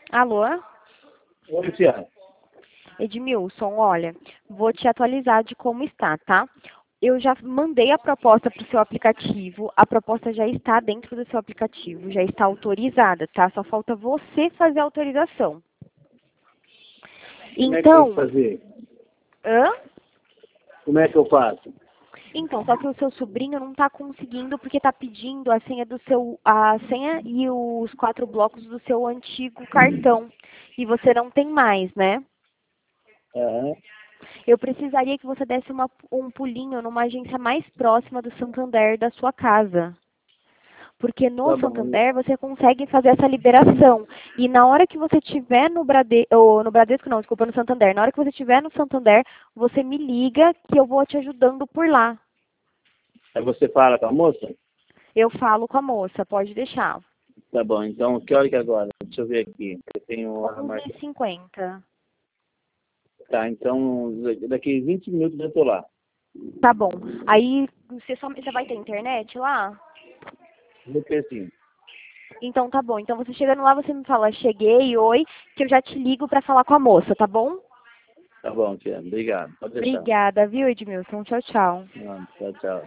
Alô? Ô, Luciano. Edmilson, olha, vou te atualizar de como está, tá? Eu já mandei a proposta para o seu aplicativo, a proposta já está dentro do seu aplicativo, já está autorizada, tá? Só falta você fazer a autorização. Como é que tem que Então, fazer? hã? Como é que eu faço? Então, só que o seu sobrinho não está conseguindo porque está pedindo a senha e os 4 blocos do seu antigo cartão. E você não tem mais, né? Aham. Eu precisaria que você desse um pulinho numa agência mais próxima do Santander da sua casa. Porque no Tá bom. Santander você consegue fazer essa liberação. E na hora que você estiver no Bradesco não, desculpa, no Santander. Na hora que você estiver no Santander, você me liga que eu vou te ajudando por lá. Aí você fala com a moça? Eu falo com a moça, pode deixar. Tá bom, então que hora que é agora? Deixa eu ver aqui. Eu tenho a marca. 11h50. Tá, então daqui 20 minutos eu tô lá. Tá bom. Aí você vai ter internet lá? Vou ter sim. Então tá bom. Então você chegando lá, você me fala, cheguei, oi, que eu já te ligo pra falar com a moça, tá bom? Tá bom, Tiana. Obrigado. Pode deixar. Obrigada, viu, Edmilson? Tchau, tchau. Não, tchau, tchau.